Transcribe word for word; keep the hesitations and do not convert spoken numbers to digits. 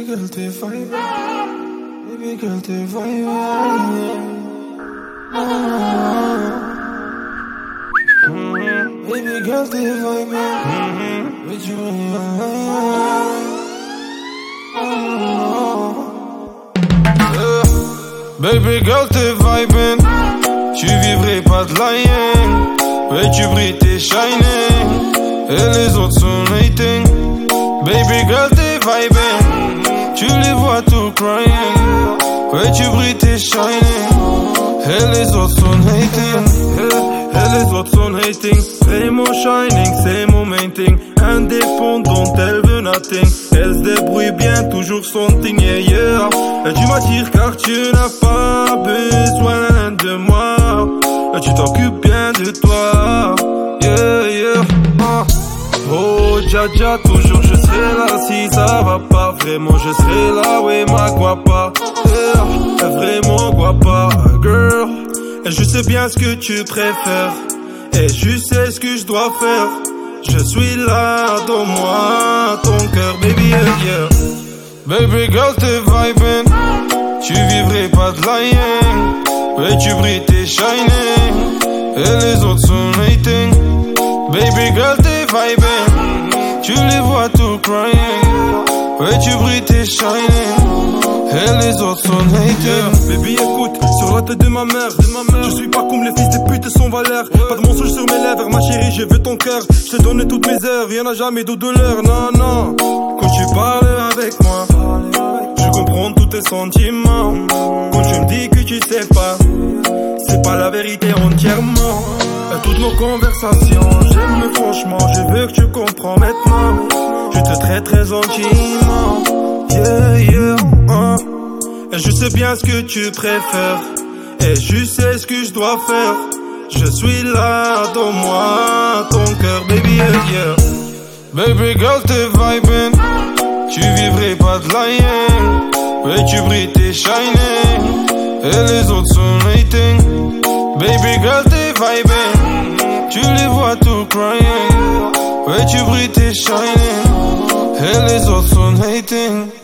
Baby girl t'es vibe, baby girl t'es vibe. Baby girl t'es vibe, mais tu Baby girl t'es vibing, tu vivrais pas de la haine. Ouais tu brilles t'es shining, et les autres sont hating. Baby girl t'es vibing, tu les vois tout crying. Ouais tu brilles t'es shining, et les autres sont hating. Et les autres sont hating. Vraiment shining, c'est mon main thing. Indépendante, elle veut nothing. Elle se débrouille bien, toujours son thing, yeah, yeah. Et tu m'attires car tu n'as pas besoin de moi. Et tu t'occupes bien de toi, yeah, yeah. uh. Oh, dja dja, toujours je serai là. Si ça va pas, vraiment je serai là. Oui, ma guapa, yeah. Vraiment guapa, girl. Et je sais bien ce que tu préfères, et je sais ce que je dois faire. Je suis là, donne-moi ton cœur, baby, yeah, yeah. Baby girl t'es vibing, tu vivrais pas de la haine. Ouais tu brilles t'es shining, et les autres sont hating. Baby girl t'es vibing, tu les vois tout crying. Ouais tu brilles t'es shining, et les autres sont hating. Yeah. Baby écoute, sur la tête de ma mère, de ma mère. Je suis pas comme les fils des putes sans valeur. Ouais. Pas de mensonge sur mes lèvres, ma chérie, je veux ton cœur. Je te donne toutes mes heures, y'en a jamais de douleur, non, non. Quand tu parles avec moi, je comprends tous tes sentiments. Quand tu me dis que tu sais pas, c'est pas la vérité entièrement. Et toutes nos conversations, j'aime franchement, je veux que tu comprends maintenant. Je te traite très gentiment, yeah, yeah, uh. Et je sais bien ce que tu préfères, et je sais ce que je dois faire. Je suis là, donne-moi ton cœur, baby, yeah, yeah. Baby girl t'es vibing, tu vivrais pas de la haine. Ouais tu brilles t'es shining, et les autres sont hating. Baby girl t'es vibing, tu les vois tout crying. Ouais tu brilles t'es shining, et les autres sont hating.